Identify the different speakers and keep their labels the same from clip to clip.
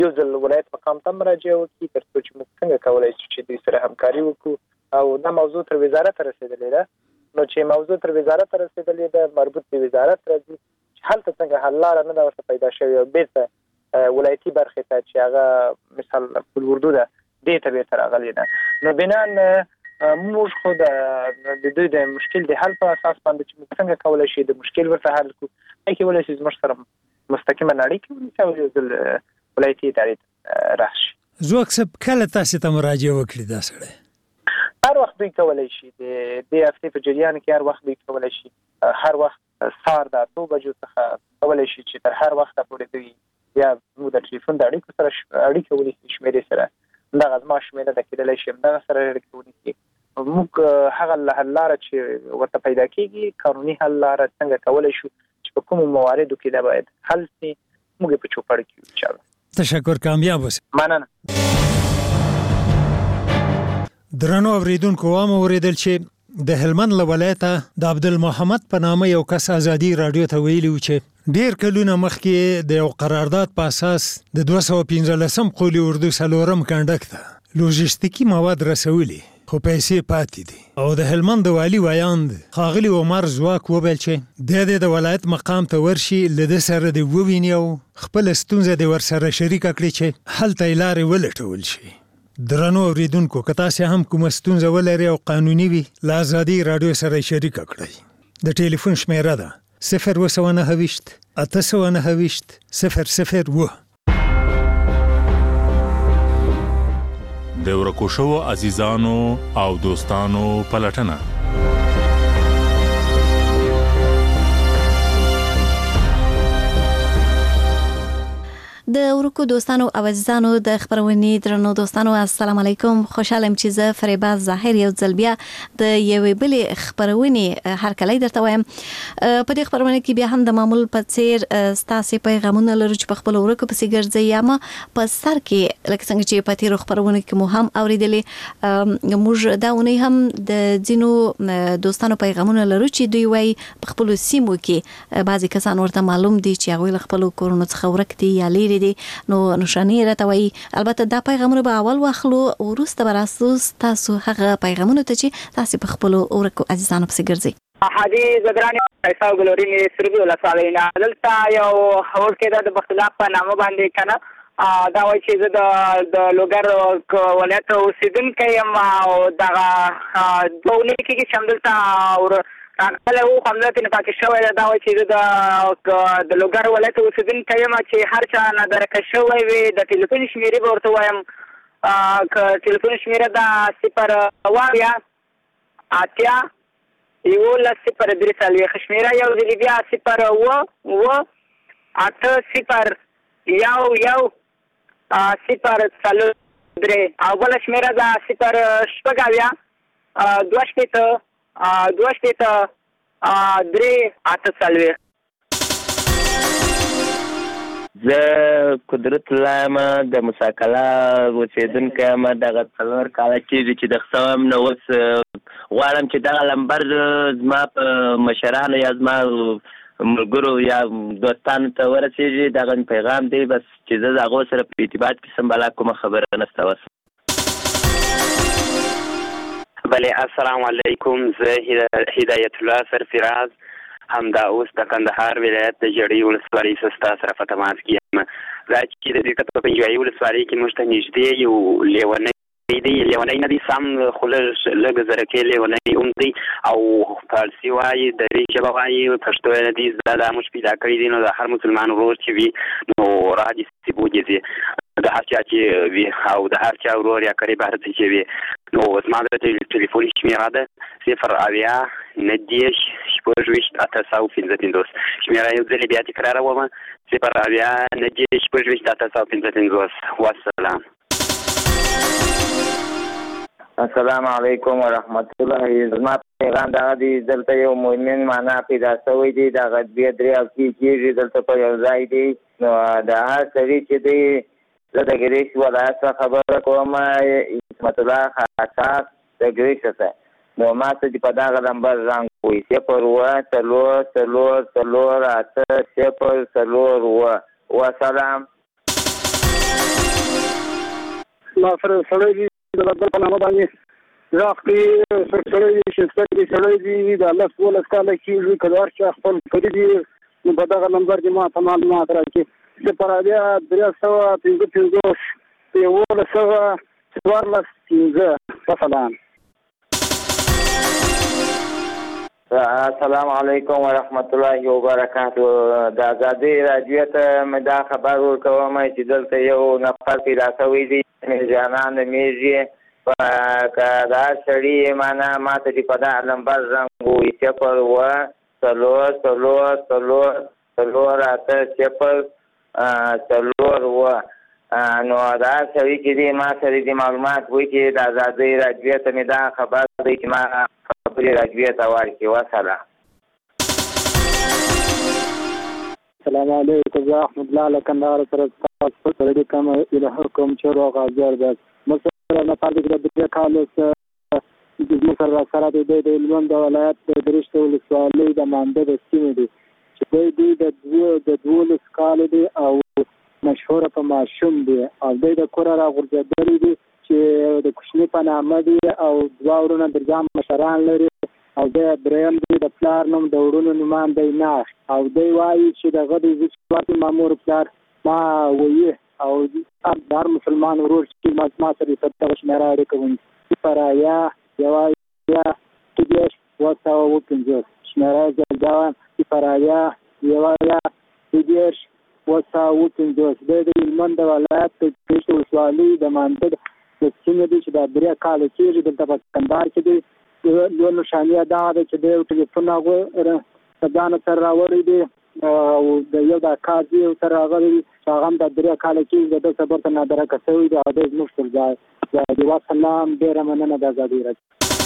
Speaker 1: یو ځل ولایت مقام ته مراجعه وکړي تر څو چې موږ څنګه کولی شو چې دوی سره همکاري وکړو او دا موضوع تر وزارت رسېدلې ده. نو چې موضوع تر وزارت رسېدلې ده مربوط د وزارت راځي چې هلته څنګه حل لاره نه ده ورته پیدا شوې او بېرته ولایتي برخې ته چې هغه مثال پل اردو ده دې ته بېرته راغلې ده. نو بنان موږ خو د دوی د مشکل د حل په اساس باندې چې موږ څنګه کولی شو د مشکل ورته حل کړو هغې کولی شي زموږ سره مستقیمه اړیکې ونیسي او یو ځل ولایتي ادارې ته راشي.
Speaker 2: ځواک صاحب کله تاسې ته مراجعه وکړي دا سړی؟
Speaker 1: هر وخت دوی کولی شي د دې هفتې په جریان کې هر وخت دوی کولی شي هر وخت سهار د 8 بجو څخه کولی شي چې تر هر وخته پورې دوی یا موږ د ټلیفون د اړیکو سره اړیکه ونیسي شمېرې سره دغه زما شمېره ده کېدلی شي همدغه سره اړیکه ونیسي. موږ هغه حل لاره چې ورته پیدا کېږي قانوني حل لاره څنګه کولی شو چې په کومو مواردو کې دا باید حل شي موږ په چوپړ کې انشاءالله.
Speaker 2: تشکر، کامیاب اوسئ.
Speaker 1: مننه.
Speaker 2: درنو اوریدونکو وامه اوریدل چې د هلمند له ولایته د عبدالمحمد په نامه یو کس ازادي راډیو ته ویلي و چې ډیر کلونه مخکې د یو قرارداد په اساس د 215 قولي اردو 4 کنډک ته لوژستیکي مواد رسولي خو پیسې پاتې دي او د هلمند د والي ویاند ښاغلي عمر ځواک وویل چې د ولایت مقام ته ورشي له ده سره د وویني او خپله ستونزه د ورسره شریکه کړي چې هلته یې لارې ولټول شي. درنو اوریدونکو که تاسې هم کومه ستونزه ولرئ او قانوني وي له ازادي راډیو سره یې شریکه کړئ. د ټلیفون شمېره ده 029 829 001.
Speaker 3: د ورکو شوو عزیزانو او دوستانو پلټنه.
Speaker 4: د ورکو دوستانو او عزیزانو د خبرونې درنو دوستانو السلام علیکم. خوشحالم چې زه فریبا ظاهر یو ځل بیا د یوې بلې خبرونې هرکلی درته وایم. په دې خبرونه کې بیا هم د معمول په څیر ستاسې پیغامونه لرو چې په خپل ورکو پسې ګرځئ یا ما په سر کې لکه څنګه چې په تیرو خبرونه کې مو هم اورېدلې موږ دا اونۍ هم د ځینو دوستانو پیغامونه لرو چې دوی وایي په خپلو سیمو کې بعضې کسان ورته معلوم دي چې هغوی له خپلو کورونو څخه ورک دي یا لیرې دي نو نشانې راته وایي. البته دا پیغامونه به اول واخلو وروسته به راسو ستاسو هغه پیغامونو ته چې تاسې په خپلو ورکو عزیزانو پسې ګرځئ.
Speaker 5: حاجي زدراني پیسا ګلوري سربي ولا صالحینا دلته یو اور کې د بختلاف په نامه باندې کنه دا وایي چې د لوګر ولایت اوسیدونکی یم او دغه دولي کې شمدلته اور کله و حمله نه پاتې شوی دا وایي چې د لوګر ولایت اوسیدونکی یم چې هر چا نه درکه شوی وي د ټلیفون شمېرې به ورته وایم که ټلیفون شمېره ده 0 11 شمېره یو ځلې بیا 0 او بله شمېره ده 0
Speaker 6: زه قدرت الله یم د مساکله اوسېدونکی یم. دغه 4 کاله کېږي چې د خصم نه اوس غواړم چې دغه لمبر زما په مشرانو یا زما ملګرو یا دوستانو ته ورسېږي. دغه پیغام دی بس چې زه د هغو سره په ارتباط کې سم بلا کومه خبره نشته. اوس
Speaker 7: بله السلام علیکم. زه هدایت الله سرفراز همدا اوس د کندهار ولایت د جړۍ ولسوالۍ ستا سره په تماس کې یم. دا چې د دې په جړۍ ولسوالۍ کې موږ ته نږدې یو لیونی دی نه دی سم خو لږ زرکې لیونی هم دی او فارسي وایي دري ژبه وایي پښتو نه دی زده دا موږ پیدا کړي دي. نو د هر مسلمان ورور چې وي نو راځي سیبوږي د هر چا چې وي او د هر چا ورور یا قریب هر څه چې وي. نو زما د ټلیفون شمېره ده 0 شمېره یو ځلې بیا تکراروم 0 والسلام.
Speaker 6: السلام علیکم ورحمت الله. زما پیغام دغه دی دلته یو مؤمن معنا پیدا شوی دی دغه 2-3 هفتې کېږي دلته په یو ځای دی. نو د هر سړي چې دی زه د ګریش ولایت څخه خبره کوم عصمت الله خاص د ګریش څخه. نو ما ته چې په دغه نمبر زنګ وایي 0 وسلام.
Speaker 8: ما سړی دي د بل په نامه باندې راخلي سړی دي چې سړی دي د الله سبحانه وتعالى کېږي کله چې خپل کړي دي نو په دغه نمبر کې ما ته معلومات راکړي چې پر بیا 355 مثلا.
Speaker 6: السلام علیکم ورحمت الله وبرکاته. د ازادي راډیو ته مې دا خبر ورکوم چې دلته یو نفر پیدا شوی دی جانان میږي که دا سړي معنا ماته چې په دا نمبر زنګ ووایي 0 4 نو دا سړي چې دی ما سره دې معلومات وایي چې د ازادي راډیو ته مې دا خبر دی چې ما خبرې راډیو ته ورکړي. وسلام.
Speaker 8: السلام علیکم زه احمد الله له کندهار سره تاسو سره د کوم الهکم چې روغ حاضر ده مثلا نه پاتې د کالو د مصر سره د هلمند ولایت د درشت ولسوالۍ د مانده د سیمې دي چې د 12 کال دي او مشهور په ماشوم دي او د کور راغورځېدلي دي چې د کوچني په نامه دي او 2 ورونه د ځام مشران لري او د دریم دی د پلار نوم د وړونو نومان دی نه او دی وایي چې دغه د زیات مامور پلار ما وایي او هر مسلمان ورور چې ما سره ستاسو شمېره اړیکه فرایا یوازې تدیش وساو وکړي شمېره ځای فرایا یوازې تدیش وساو وکړي د هلمند ولایت د درشت ولسوالۍ د مانده د سیمې دي چې د 3 کال کېږي دلته په کندهار کې دی یو نشانیه دا ده چې د ټلیفون هغه ځان سره راوړی دی او د یو د کاري سره راغلی هغه هم د 3 کال کې د صبر ته نادره کوي دا د مشکل ځای د وسلام ډیر مننه د ازادي راډیو.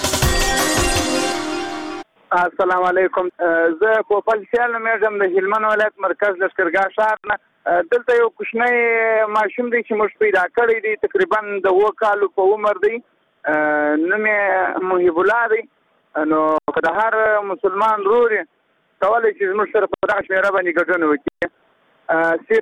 Speaker 5: السلام علیکم. زه پوپل خیال نومېږم د هلمند ولایت مرکز لښکرګاه ښار نه. دلته یو کوچنی ماشوم دی چې موږ پیدا کړی دی تقریبا د 7 کالو په عمر دی نوم یې محب الله دی. نو که د هر مسلمان ورور کولی چې زموږ سره په دغه شمېره باندې ګډون وکړي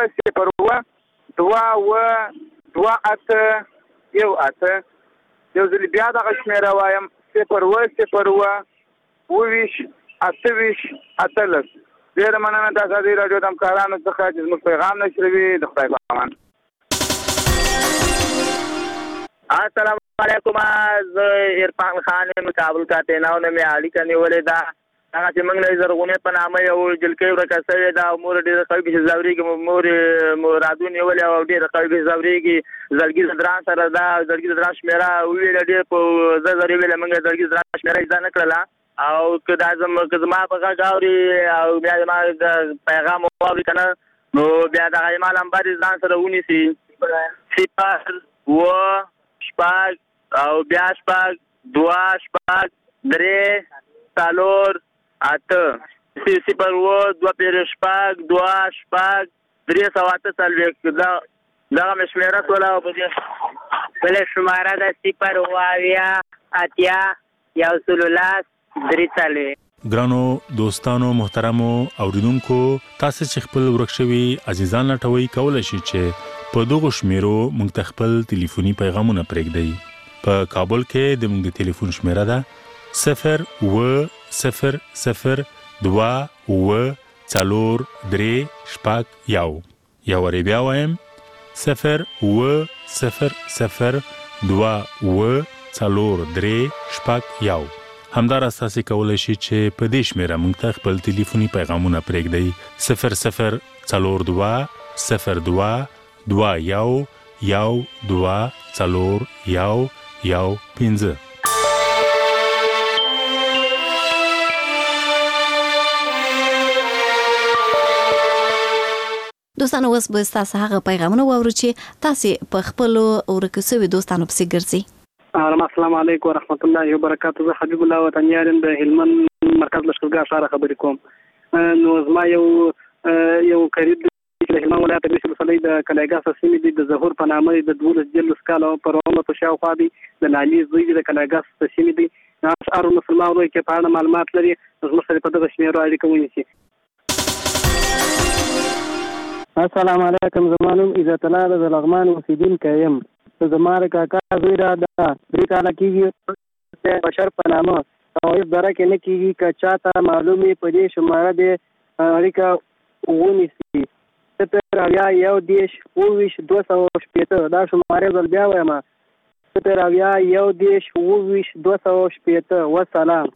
Speaker 5: 0 یو ځل بیا دغه شمېره وایم 0 ډېره مننه د ازادي راډیو د همکارانو څخه چې زموږ پیغام نشروي. د خدای په امان.
Speaker 6: السلام علیکم. زه عرفان خان یم کابل کاتیناو نه مې اړیکه نیولې ده. هغه چې موږ له زرغونې په نامه یو جلکۍ ورکه شوې ده او مور ډېره قوي چې ځورېږي مور رادو نیولې او ډېره قوي چې ځورېږي زړګي د دران سره ده زړګي د دران شمېره وویله ډېر په زرې ویله موږ زړګي د دران شمېره زده نه کړله او که زما په غږ اوري او بیا زما د پیغام واوري که نه نو بیا دغه زما نمبر یې ځان سره ونیسي 0 او بیا 2 3 4 8 دغه مې شمېره ټوله بله شماره ده 0
Speaker 3: ګرانو دوستانو محترمو اوریدونکو تاسو چې خپل ورک شوي عزیزان لټوي کولای شئ چې په دغه شمیرو موږ ته خپل ټلیفوني پیغامونه پرېږدئ. په کابل کې د موږ د ټلیفون شمیره ده 0 یا وری بیا وایم 0 همدار اساسي کولای شي چې په دې شمیره موږ ته خپل ټلیفوني پیغامونه پرېږدئ 00221
Speaker 4: دوستانو اوس به تاسو هغه پیغامونه واورو چې تاسو په خپل ورکسوي دوستانو پسې ګرځي.
Speaker 8: السلام علیکم ورحمت الله وبرکاته. زه حبیب الله وطنیارم د هلمند مرکز لښکرګاه ښار خبرې کوم. نو زما یو قریب د هلمند ولایت د ولسوالۍ د کلاګاس سیمې د ظهور په نامه د 12 کال پر عمر په شاوخوا دی د لالي زوی د کلاګاس سیمې دی اشعار مسلمان ورو کې په اړه معلومات لري زموږ سره په دغه شمیرو اړیکه ونیسي. السلام علیکم. زمانم عزت الله د لغمان اوسیدونکی یم. زما د کاکا زوی را ده 3 کاله کېږي بشر په نامه او هېڅ دره کې نه کېږي که چاته معلوم وي په دې شماره دې اړیکه ونیسي 0801922 دا شماره ځل بیا وایم 0801922 وسلام.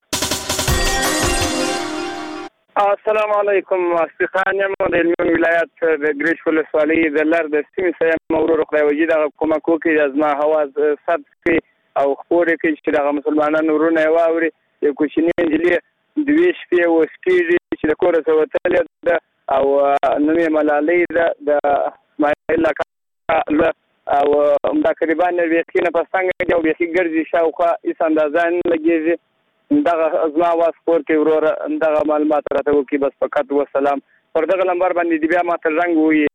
Speaker 9: السلام علیکم. استخان یم د هلمند ولایت د ګریش ولسوالۍ د لر د سیمې څخه ورور خدای وجي دغه کومک وکړي زما هواز ثبت کړي او خپور کړي چې دغه مسلمانانو ورونه یې واوري. یو کوچنۍ نجلۍ 2 شپې اوس کېږي چې د کوره څخه وتلې ده او نوم یې ملالۍ ده د اسماعیل کاکا او تقریبا بیخي نه په څنګه کې او بیخي ګرځي شاوخوا هېڅ اندازه نه لګېږي. دغه زما اواز خپور کړي وروره دغه معلومات راته وکړي بس فقط وسلام. پر دغه نمبر باندې دې بیا ماته زنګ ووایي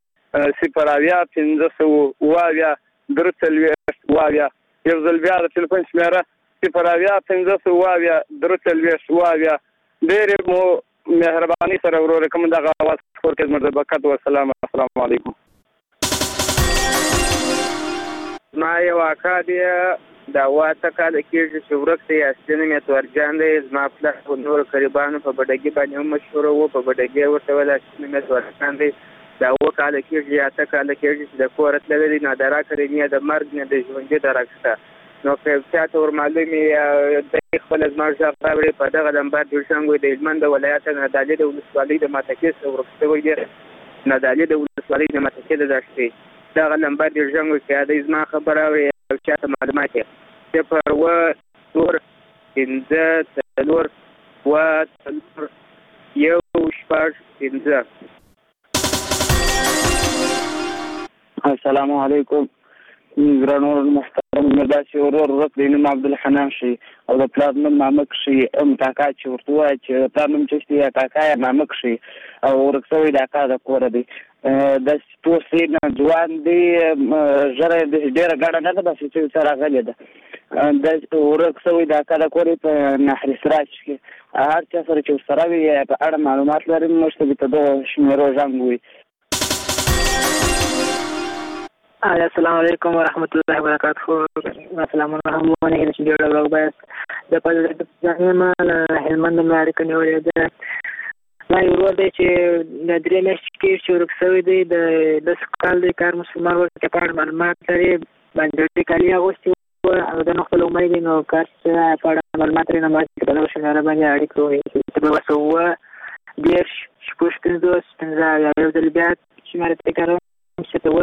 Speaker 9: 0801523 یو ځل بیا د تلیفون شمېره 0801523 ډېرې مو مهرباني سره وروره کوم دغه اواز خپور کړي زموږ د برکت وسلام. السلام علیکم.
Speaker 10: ما یو اکا دی دا 8 کاله کېږي چې ورک دی اصلي نوم یې تورجان دی. زما پلار په نورو قریبانو په بډګي باندې هم مشهوره و په بډګي ورته ویل اصلي نوم یې تورجان دی. دا 7 کاله کېږي 8 کاله کېږي چې د کوره تللی دی نه د راکړې نه د مرګ نه د ژوندي درک شته. نو که چاته ورمعلوم وي دی خپله زما غږ راوړي په دغه نمبر جوړشنګ وي د هلمند د ولایت نادعلي د ولسوالۍ د ماتکې څخه ورک شوی دی. نادعلي د ولسوالۍ د ماتکې د دښتې دغه نمبر جوړشنګ وي که دی زما خبر اوري او چاته معلومات یې 0
Speaker 11: السلام علیکم. ګرانو محترم مداسي ورور ورک دی نوم عبدالحنان شي او د پلار نوم مامک شي کاکا چې ورته وایي چې د پلار نوم چشتي یا کاکا یا مامک شي او ورک شوی د اکا د کوره دی. داسې توسې نه ځوان دی ژره ډېره ګډه نه ده داسې چې راغلې ده داسې ورک شوی د اکا د کورې په نهر سراج کې هر چا سره چې ورسره وي په اړه معلومات لري موږ ته په دغو شمېرو زنګ ووایي.
Speaker 12: السلام علیکم ورحمۃ اللہ وبرکاتہ. السلام علیکم ورحمۃ اللہ وبرکاتہ. د پدې ما هلمند مې اړیکه نیولې ده. ما یو ورور دی چې د 3 میاشتې کې چې ورک شوی دی د 10 کال دی کار مسلمان ورته په اړه معلومات لري باندې کالي اغوستي او د نو خپل عمر دی نو کار په اړه معلومات لري. نو ما چې په دغه شمېره باندې اړیکه وکړي چې به وسوه 10 شپږ 15 یو ځل بیا شمېره تکراروم چې ته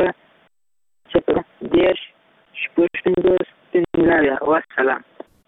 Speaker 12: 10 شپږ 15 وسلام.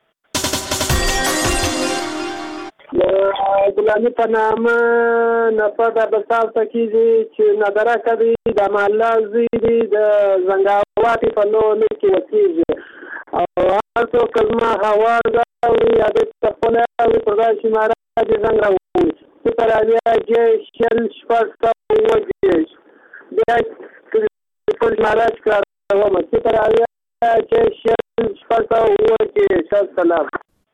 Speaker 8: ګلاني په نامه نفر د بسال تکیږي چې نظره کوي د محله زوی دی د زنګاواتې په نوم کې وکیږي او هر څوک زما هوا ده او یادې خپل او په دې شماره د زنګ راوړي چې پر اړیا چې شل شپږ وځي بیا په ماراج کار ومه چې پر اړیا چې شل شپږ وځي. سلام.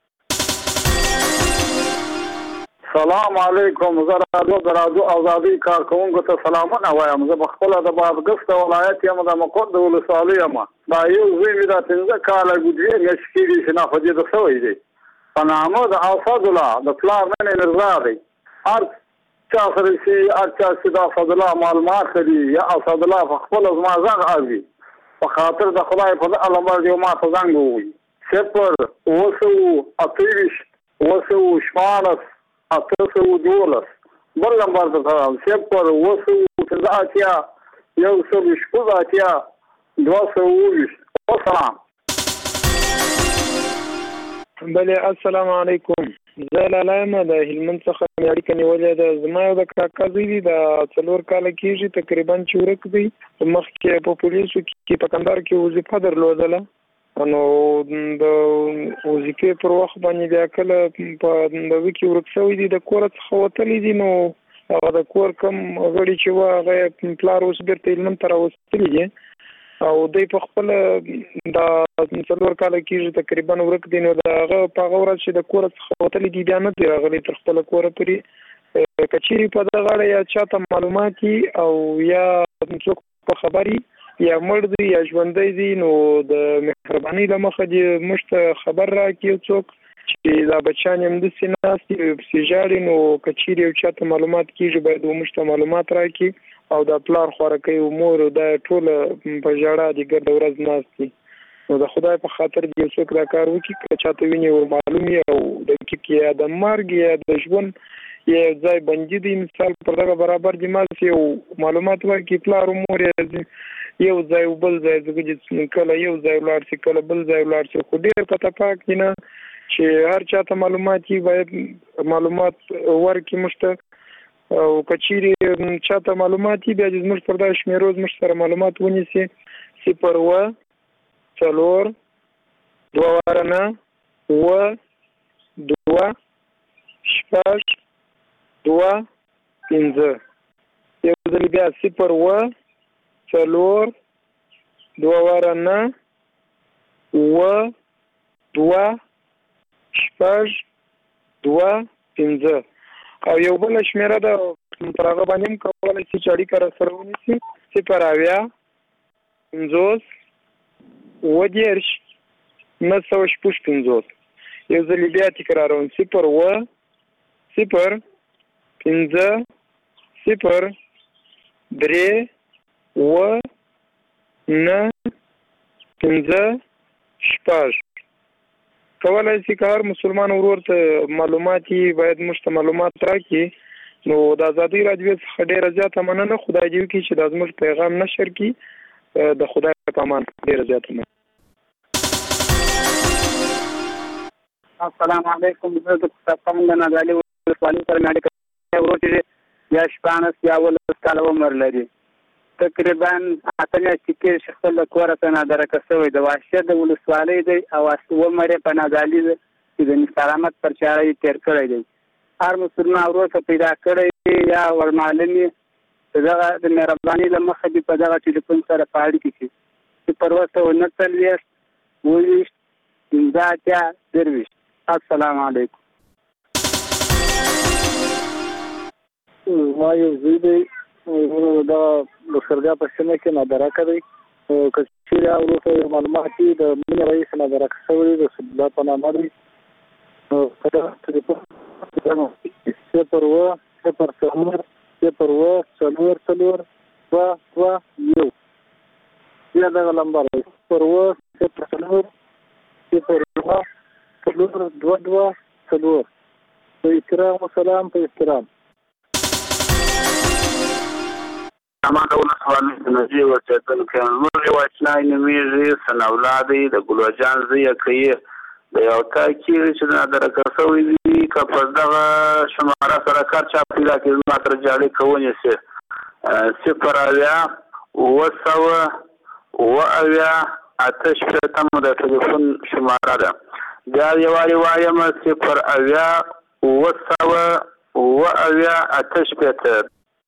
Speaker 13: سلام علیکم. زه راډیو ازادي کارکوونکو ته سلامونه وایم. زه په خپله د بادغیس د ولایت یم د مقر د ولسوالۍ یم. دا یو زوی مې دا 15 کاله ګوډې میاشتې کېږي چې ناخوځېده شوی دی په نامه د اسدالله د پلار نوم یې مرزا دی. هر چا سره چې هر چا چې د اسدالله معلومات لري یا اسدالله په خپله زما غږ اوري په خاطر د خدای په دغه نمبر یو ما ته زنګ ووایي 0 814 بل نمبر ته 0 وسلام.
Speaker 9: بله السلام علیکم. زه لالایم د هلمند څخه مې اړیکه نیولې ده. زما یو د کاکا زوی دی د 4 کاله کېږي تقریبا چې ورک دی. مخکې په پولیسو کې په کندهار کې وظیفه درلودله نو د وظیفې پر وخت باندې بیا کله په دغه کې ورک شوی دی د کور څخه وتلی دی. نو هغه د کور کم غړي چې و هغه پلار اوس بیرته هلمند ته راوستلی دی او دی په خپله د 4 کاله کېږي تقریبا ورک دی. نو د هغه په هغه ورځ چې د کور څخه وتلی دی بیا نه دی راغلی تر خپله کوره پورې. که چیرې په دغه اړه یا چاته معلومات او یا څوک په خبري
Speaker 14: یا مړ دی یا ژوندی دی نو د مهرباني له مخه دې موږ ته خبر راکړي څوک چې دا بچیان هم داسې ناست دي پسې ژاړي نو که چیرې یو چا ته معلومات کېږي باید موږ ته معلومات راکړي او د پلار خوارکۍ او مور دا ټوله په ژړا دي ګرده ورځ ناست دي نو د خدای په خاطر دې یو څوک دا کار وکړي که چاته ویني ور معلوم وي او دقیق یا د مرګ یا د ژوند یا ځای بندي دي مثال پر دغه برابر دي ماسې او معلومات ورکړي پلار او مور یو ځای او بل ځای ځکه کله یو ځای ولاړ شي کله بل ځای ولاړ شي خو ډېر په تفاق دي نه چې هر چاته معلومات وي باید معلومات ورکړي موږ ته او که چیرې چاته معلومات وي بیا دې زموږ پر دا شمېرو زموږ سره معلومات ونیسي 0 4 2 9 2 6 2 5 یو ځل بیا 0 4 2 9 2 6 2 5 او یو بل شمیره ده پر هغه باندې هم کولی شي چې اړیکه راسره ونیسي 0 50 10 950 یو ځل بیا تکراروم 0 0 5 0 3 9 5 6 کولای شي که هر مسلمان ورور ته معلومات باید موږ ته معلومات راکړي نو د ازادۍ راډیو څخه ډېره زیاته مننه خدای دې وکړي چې دا زموږ پیغام نشر کړي د خدای په امان ډېره زیاته مننه
Speaker 9: السلام علیکم زه د پاکستان د نادعلي ولسوالۍ سره مې اړیکه ورور چې یا 14 یا 15 کاله عمر لري تقریبا 8 میاشتې کې چې خپل له کوره ته نادرکه شوی د وحشت د ولسوالۍ دی او عمر یې په نادعلي دی چې د سلامت پر چاره یې تېر کړی دی هر مسلمان ورور ته پیدا کړی یا ورمعلوم یې دغه د مهربانۍ له مخې دې په دغه ټلیفون سره په اړیکه کې چې پر وسته 29 20 15 السلام علیکم
Speaker 8: ما یو زوی دی دا د سرګا په سیمه کې نادرکه دی که چیرې وروسته معلومات دي د مینې رئیس نادرکه شوی د سبلا په نامه دی په دغه ټلیفون 0 بیا دغه نمبر 0 په احترام و سلام په احترام
Speaker 15: امان ولسوالۍ د نجیب اوسېدونکی موږ یو اشنای نومیږي ثناءالله د ګلوجان زوی یې کوي د یو کار کېږي چې نادرکه شوی دي که په دغه شماره سره کار چا پیدا کړي زما سره چې اړیکه ونیسي 0 د ټلیفون شماره ده بیا یې وایم 0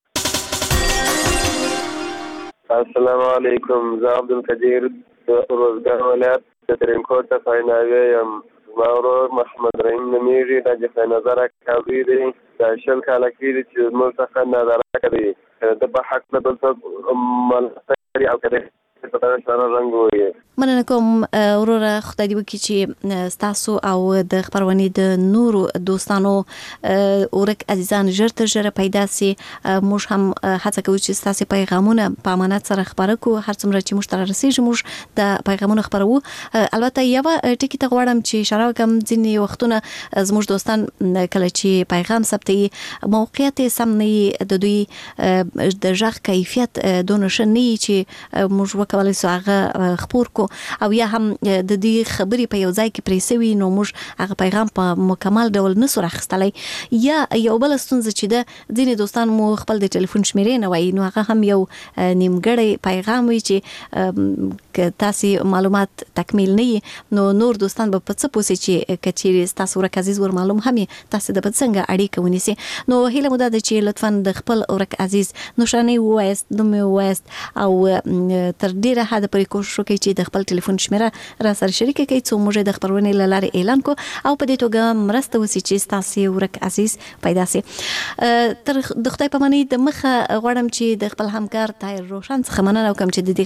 Speaker 16: السلام علیکم زه عبدالقدیر روزګار ولایت د ترینکوټ څخه ناوی یم زما ورور محمد رحیم نومیږي دا چې نادرکه کوي دی دا 20 کاله کېږي چې زموږ څخه نادرکه دی د په حق نه دلته ملاتړي او که په دغه سره رنګ ووایي
Speaker 4: مننه کوم وروره خدای دې وکړي چې ستاسو او د خپرونې د نورو دوستانو ورک عزیزان ژر تر ژره پیدا سي موږ هم هڅه کوو چې ستاسو پیغامونه په امانت سره خبره کوو هر څومره چې موږ ته رسیږي موږ د پیغامونو خبرو البته یو ټکی ته غواړم چې اشاره وکم ځینې وختونه زموږ دوستان کله چې پیغام ثبتي موقعیت سم نه د دوی د ژغ کیفیت دونه ښه نه چې موږ وکولای سو هغه خبر کو او یا هم د دې خبرې په یو ځای کې پریسوي نو موږ هغه پیغام په مکمل ډول نسو راخستلای یا یو بل ستونزه چې د ځینې دوستان مو خپل د ټلیفون شمیرې نه وایي نو هغه هم یو نیمګړی پیغام وي چې تاسو معلومات تکمیل نه نو نور دوستان به په څه پوسي چې کچېری تاسو ورک عزیز ور معلوم هم تاسو د څنګه اړیکه ونیسي نو هیله مو ده چې لطفا د خپل ورک عزیز نشانه وایست نوم وایست او تر ډیره حد پرې کوشش وکړئ چې د خپل ټلیفون شمیره را سره شریک کړئ څو موږ د خبرونې لاره اعلان کو او په دې توګه مرسته وسی چې تاسو ورک عزیز پیدا سي تر د خدای په معنی د مخه غواړم چې د خپل همکار طاهر روشن څخه مننه وکم چې د دې